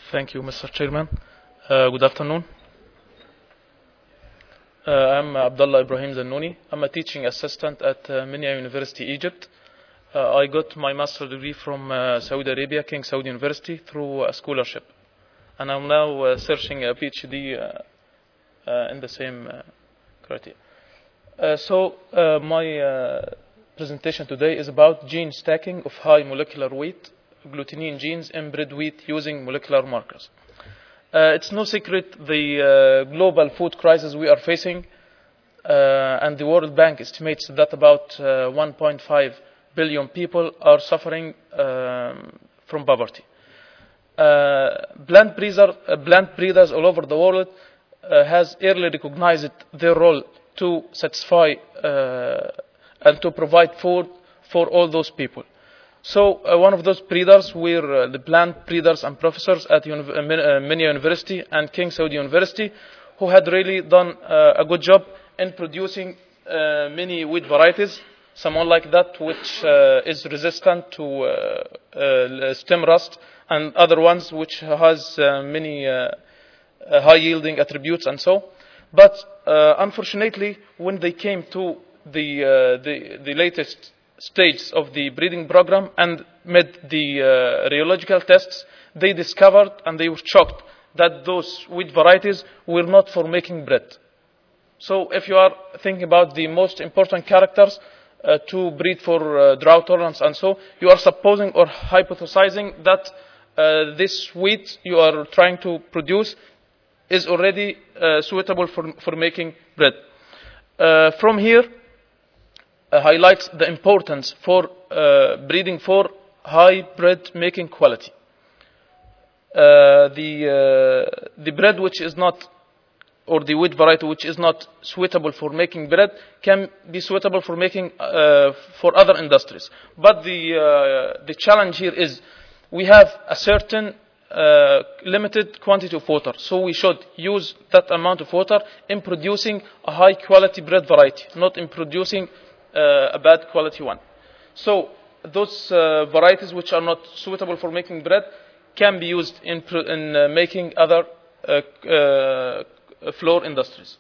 Thank you, Mr. Chairman. Good afternoon. I'm Abdullah Ibrahim Zannouni. I'm a teaching assistant at Minya University, Egypt. I got my master's degree from Saudi Arabia, King Saud University, through a scholarship. And I'm now searching a PhD in the same criteria. My presentation today is about gene stacking of high molecular weight glutenine genes in bread wheat using molecular markers. It's no secret the global food crisis we are facing, and the World Bank estimates that about 1.5 billion people are suffering from poverty. Plant breeders all over the world has early recognized their role to satisfy and to provide food for all those people. So one of those breeders were the plant breeders and professors at Minya University and King Saud University, who had really done a good job in producing many wheat varieties, someone like that which is resistant to stem rust, and other ones which has many high yielding attributes and so. But unfortunately, when they came to the latest stages of the breeding program and made the rheological tests, they discovered and they were shocked that those wheat varieties were not for making bread. So if you are thinking about the most important characters to breed for drought tolerance and so, you are supposing or hypothesizing that this wheat you are trying to produce is already suitable for making bread. From here, highlights the importance for breeding for high bread making quality. The bread which is not, or the wheat variety which is not suitable for making bread can be suitable for making for other industries. But the challenge here is we have a certain limited quantity of water, so we should use that amount of water in producing a high quality bread variety, not in producing a bad quality one. So those varieties which are not suitable for making bread can be used in making other flour industries.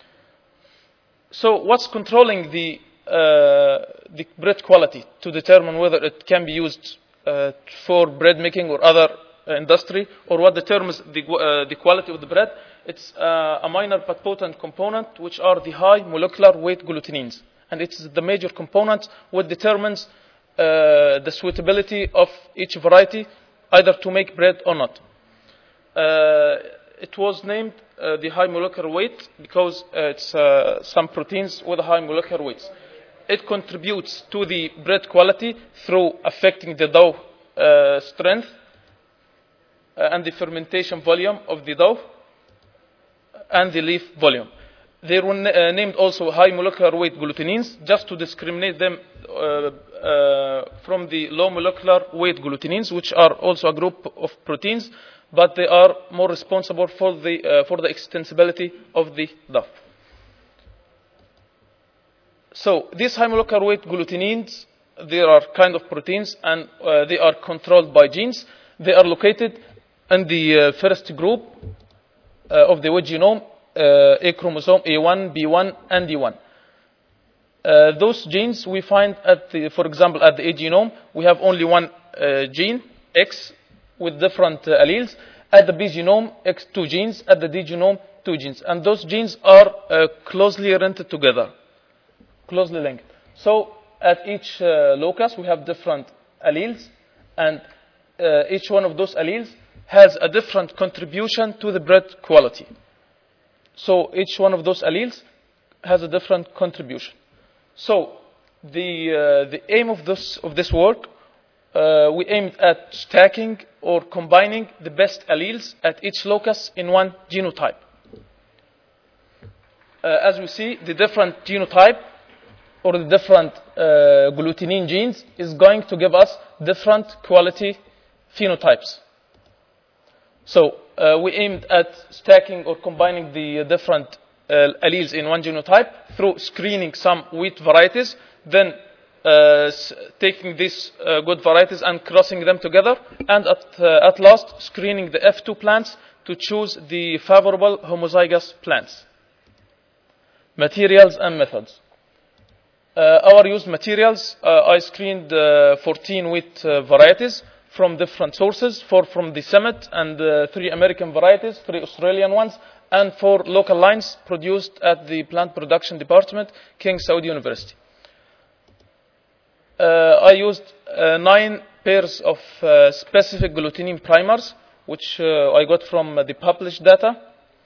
So what's controlling the bread quality to determine whether it can be used for bread making or other industry, or what determines the quality of the bread? It's a minor but potent component, which are the high molecular weight glutenines. And it's the major component which determines the suitability of each variety, either to make bread or not. It was named the high molecular weight because it's some proteins with high molecular weights. It contributes to the bread quality through affecting the dough strength and the fermentation volume of the dough and the leaf volume. They were named also high molecular weight glutenines just to discriminate them from the low molecular weight glutenines, which are also a group of proteins, but they are more responsible for the extensibility of the dough. So these high molecular weight glutenines, they are kind of proteins, and they are controlled by genes. They are located in the first group of the wheat genome, A chromosome, A1, B1, and D1. Those genes we find for example, at the A genome, we have only one gene, X, with different alleles. At the B genome, X, 2 genes. At the D genome, 2 genes. And those genes are closely linked together, closely linked. So at each locus, we have different alleles, and each one of those alleles has a different contribution to the bread quality. So each one of those alleles has a different contribution. So the aim of this work, we aimed at stacking or combining the best alleles at each locus in one genotype. As we see, the different genotype or the different glutenine genes is going to give us different quality phenotypes. So we aimed at stacking or combining the different alleles in one genotype through screening some wheat varieties, then taking these good varieties and crossing them together, and at last screening the F2 plants to choose the favorable homozygous plants. Materials and methods. Our used materials, I screened 14 wheat varieties from different sources, 4 from the Summit and 3 American varieties, 3 Australian ones, and 4 local lines produced at the Plant Production Department, King Saud University. I used 9 pairs of specific glutenine primers, which I got from the published data.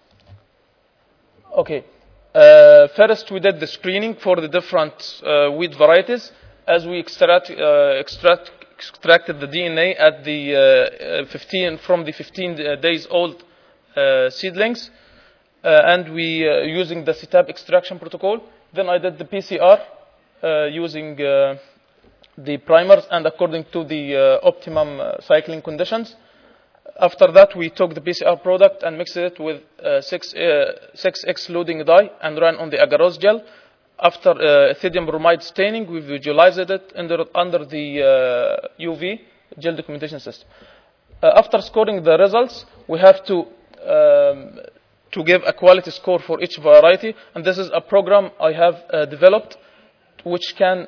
Okay. First, we did the screening for the different wheat varieties as we extracted the DNA at the from the 15 days old seedlings, and we using the CTAB extraction protocol. Then I did the PCR using the primers and according to the optimum cycling conditions. After that, we took the PCR product and mixed it with 6X loading dye and ran on the agarose gel. After ethidium bromide staining, we visualized it under the UV gel documentation system. After scoring the results, we have to give a quality score for each variety, and this is a program I have developed which can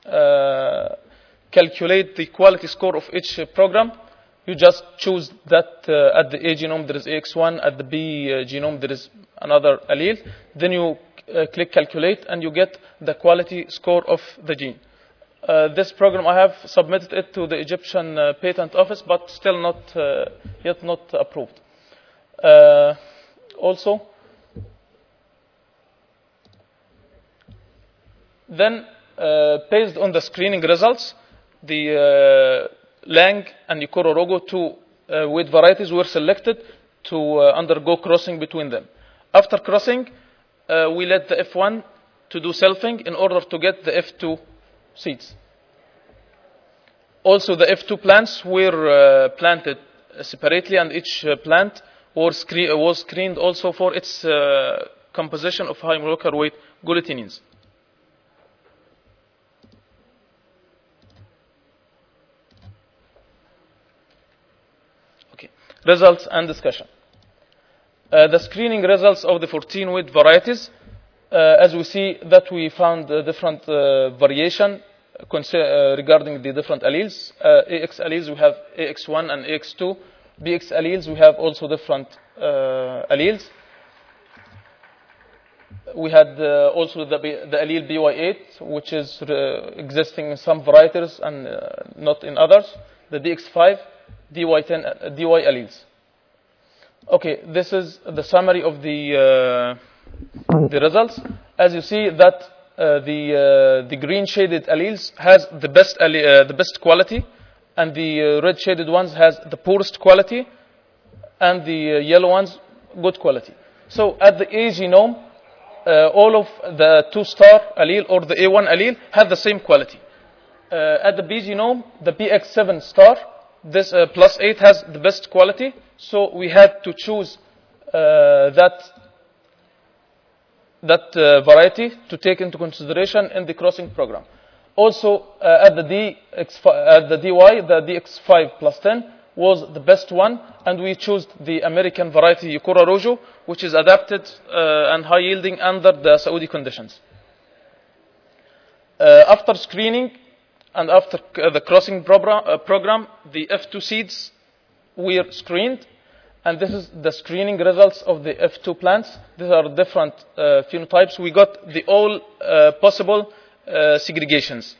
calculate the quality score of each program. You just choose that at the A genome there is AX1, at the B genome there is another allele. Then you click calculate and you get the quality score of the gene. This program, I have submitted it to the Egyptian patent office, but still not yet not approved. Also, then based on the screening results, the Lang and Ikororogo, 2 wheat varieties, were selected to undergo crossing between them. After crossing, we let the F1 to do selfing in order to get the F2 seeds. Also, the F2 plants were planted separately, and each plant was screened also for its composition of high molecular weight glutenins. Results and discussion. The screening results of the 14 wheat varieties, as we see that we found different variation regarding the different alleles. AX alleles, we have AX1 and AX2. BX alleles, we have also different alleles. We had also the allele BY8, which is existing in some varieties and not in others. The DX5, DY10, DY alleles. Okay, this is the summary of the results. As you see that the green shaded alleles has the best quality, and the red shaded ones has the poorest quality, and the yellow ones good quality. So at the A genome, all of the 2-star allele or the A1 allele have the same quality. At the B genome, the BX7 star, this +8 has the best quality, so we had to choose that variety to take into consideration in the crossing program. Also, at the DY, the DX5 +10 was the best one, and we chose the American variety Yukura Rojo, which is adapted and high yielding under the Saudi conditions. After screening and after the crossing program, the F2 seeds were screened, and this is the screening results of the F2 plants. These are different phenotypes. We got the all possible segregations.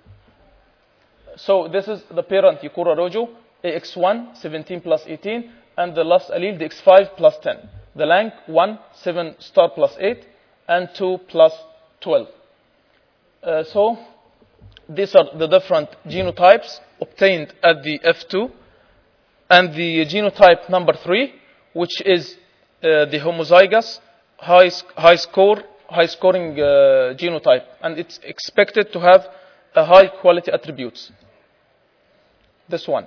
So this is the parent Yukura Rojo, AX1, 17 + 18, and the last allele, the X5 + 10. The Lang, 1, 7 star + 8, and 2 + 12. So these are the different genotypes obtained at the F2, and the genotype number 3, which is the homozygous high scoring genotype, and it's expected to have a high quality attributes. This one.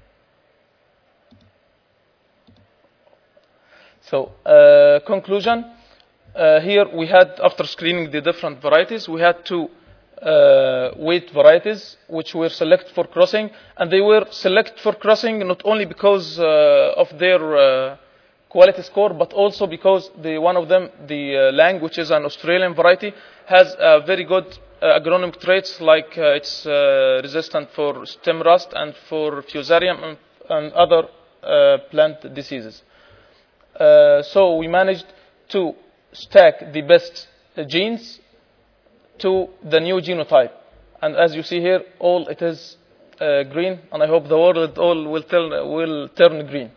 So conclusion, here we had, after screening the different varieties, we had to wheat varieties which were selected for crossing, and they were selected for crossing not only because of their quality score, but also because one of them, the Lang, which is an Australian variety, has very good agronomic traits, like it's resistant for stem rust and for fusarium and other plant diseases. So we managed to stack the best genes to the new genotype, and as you see here, all it is green, and I hope the world all will turn green.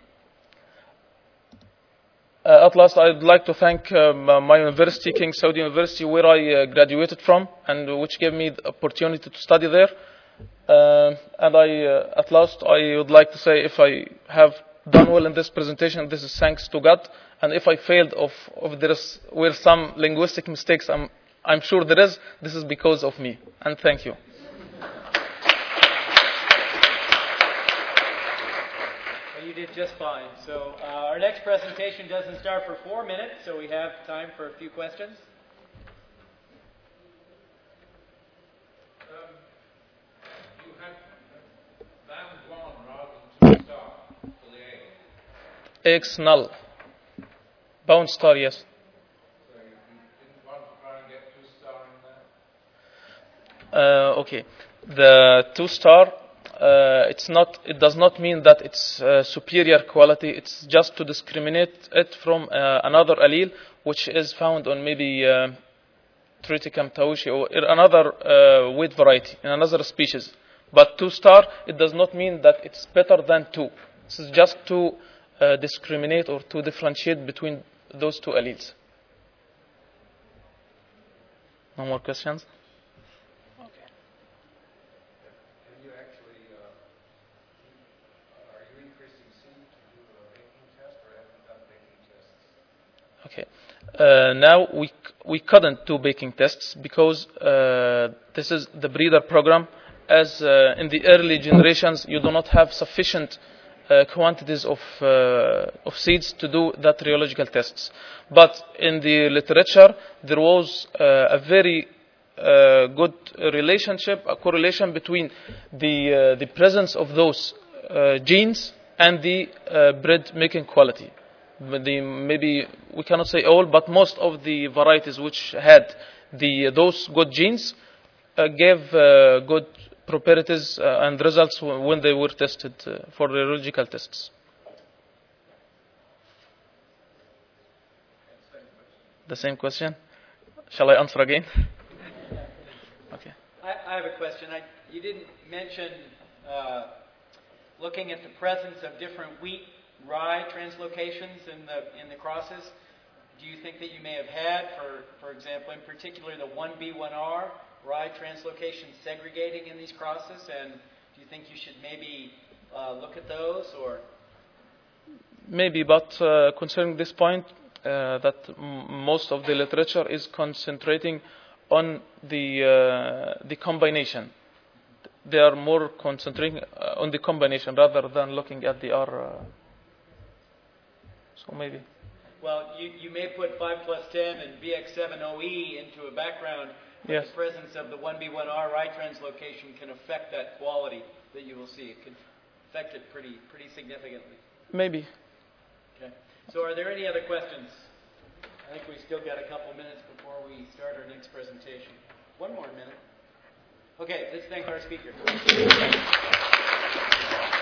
At last, I'd like to thank my university, King Saud University, where I graduated from, and which gave me the opportunity to study there. And at last, I would like to say, if I have done well in this presentation, this is thanks to God. And if I failed, if there were some linguistic mistakes, I'm sure there is. This is because of me. And thank you. Well, you did just fine. So our next presentation doesn't start for 4 minutes, so we have time for a few questions. You had band 1 rather than 2 star for the A. X null. Bound star, yes. So you didn't want to try and get 2 star in there? Okay. The 2 star, it does not mean that it's superior quality. It's just to discriminate it from another allele, which is found on maybe Triticum taoshi or another wheat variety in another species. But 2 star, it does not mean that it's better than 2. This is just to discriminate or to differentiate between those 2 alleles. No more questions? Have you actually, are you increasing seed to do a baking test, or have you done baking tests? Okay. Now we couldn't do baking tests because this is the breeder program. As in the early generations, you do not have sufficient quantities of seeds to do that rheological tests. But in the literature, there was a very good relationship, a correlation between the presence of those genes and the bread making quality. Maybe we cannot say all, but most of the varieties which had those good genes gave good properties and results when they were tested for rheological tests. The same question? Shall I answer again? Okay. I have a question. You didn't mention looking at the presence of different wheat rye translocations in the crosses. Do you think that you may have had, for example, in particular, the 1B1R rye translocation segregating in these crosses? And do you think you should maybe look at those, or? Maybe, but concerning this point, that most of the literature is concentrating on the combination. They are more concentrating on the combination rather than looking at the R. So maybe. Well, you may put 5+10 and BX7OE into a background, but yes. The presence of the 1B1R rye translocation can affect that quality that you will see. It can affect it pretty significantly. Maybe. Okay. So are there any other questions? I think we still got a couple minutes before we start our next presentation. One more minute. Okay, let's thank our speaker.